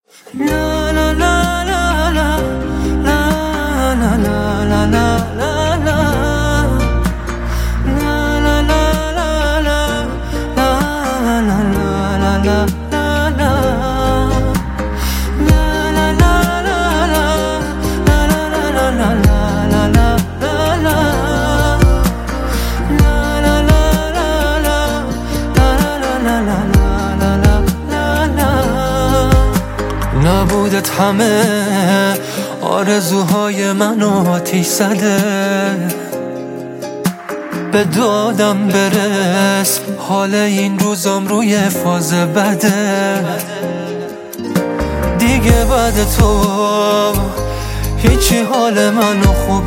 La la la la la la la la la la la la نبودت همه آرزوهای منو آتیش زده، به دادم برس حال این روزام روی فاز بده. دیگه بعد تو هیچی حال منو خوب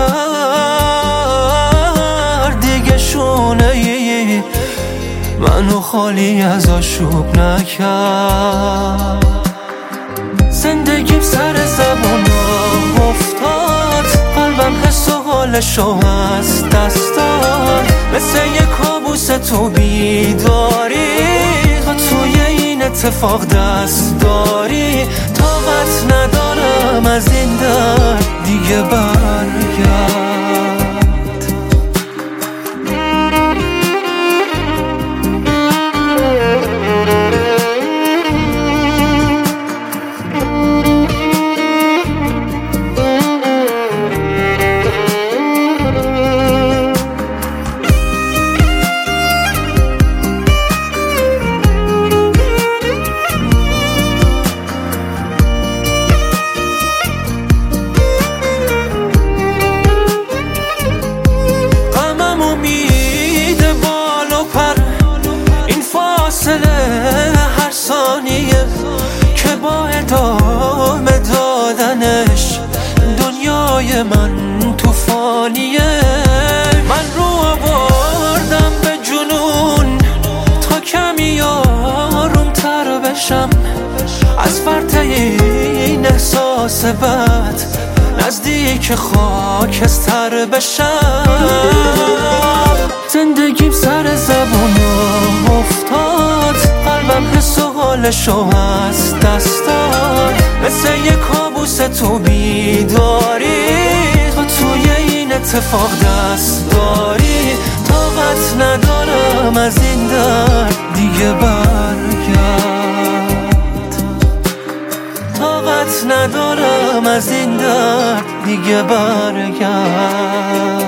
نکرد، دیگه شونه ای منو خالی از آشوب نکرد. زندگیم سر زبانم افتاد، قلبم حس و حالشو از دست داد، مثل یه کابوس تو بیداری، تو توی این اتفاق دست داری. طاقت ندارم از این درد دیگه برگرد. هر ثانیه که با ادامه دادنش دنیای من توفانیه. من رو آوردم به جنون تا کمی آرومتر بشم، از فرط این احساس بد نزدیک خاکستر بشم. زندگیم سر زبانم افتاد، قلبم حس و حالشو از دست داد، مثل یه کابوس تو بیداری، تو توی این اتفاق دست داری. طاقت ندارم از این درد دیگه برگرد. طاقت ندارم از این درد دیگه برگرد.